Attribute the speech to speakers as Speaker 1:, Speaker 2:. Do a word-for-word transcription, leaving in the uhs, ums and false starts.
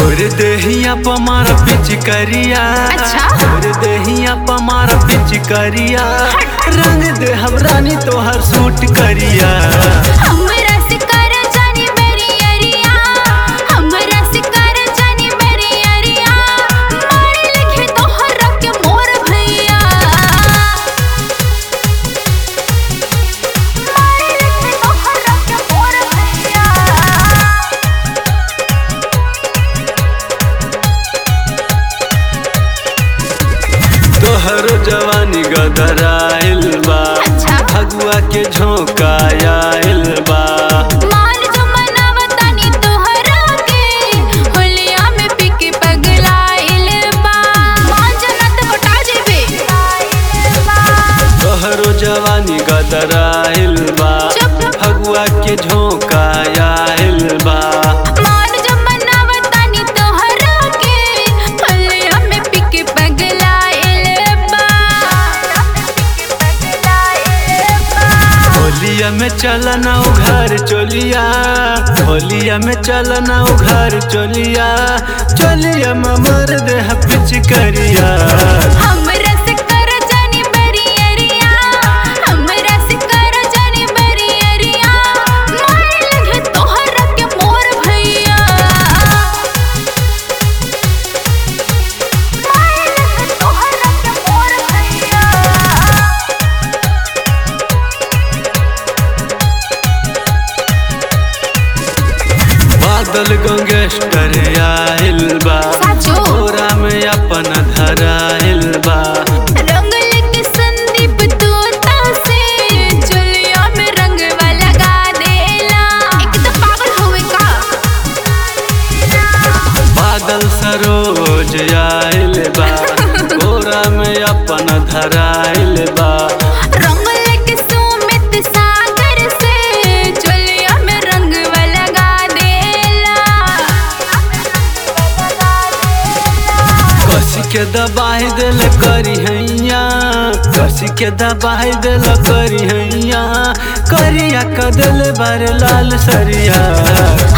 Speaker 1: तोर देहिया पमार पिचकरिया,
Speaker 2: अच्छा?
Speaker 1: तोर देहिया पमार पिचकरिया, रंग दे हम रानी तोहर सूट करिया।
Speaker 2: हमरा से कर जानी मेरी अरिया, हमरा से कर जानी मेरी अरिया, मार लिखे तोहरा के मोर भैया, मार लिखे तोहरा के मोर भैया।
Speaker 1: तोहर जवानी गदराइल बा,
Speaker 2: अच्छा?
Speaker 1: भगुआ के झोंका आइल बा।
Speaker 2: मान जो मनावतानी तोहरा के, होलिया में पी के पगलाइल बा। मान जो न त बटा जेबे।
Speaker 1: तोहरो जवानी गदराइल बा,
Speaker 2: चुप।
Speaker 1: भगुआ के झोंका आइल बा।
Speaker 2: मान जो मनावतानी तोहरा के, होलिया में पी के पगलाइल बा।
Speaker 1: होलिया में चलना उघर चोलिया, होलिया में चलना उघर चोलिया, चोलिया में मर दे पिचकरिया।
Speaker 2: हमरा से कर जानी मेरी अरिया, हमरा से कर जानी मेरी अरिया, मार लिखे तोहरा के मोर भैया, मार लिखे तोहरा के मोर भैया।
Speaker 1: बादल गंगेस्टर आइल बा,
Speaker 2: साचो?
Speaker 1: तोरा में अपन धराइल बा।
Speaker 2: रंग लेके संदीप तोता से, चुलिया में रंगवा लगा देला। एक तो पागल होवे का?
Speaker 1: बादल सरोज आइल बा, तोरा में अपन धराइल बा।
Speaker 2: रंग लेके सुमित सागर से, चुलिया में रंगवा लगा देला।
Speaker 1: कसी के दबाई दिल करी हैया, कसी के दबाई दिल करी हैया, करिया कदल बर लाल सरिया।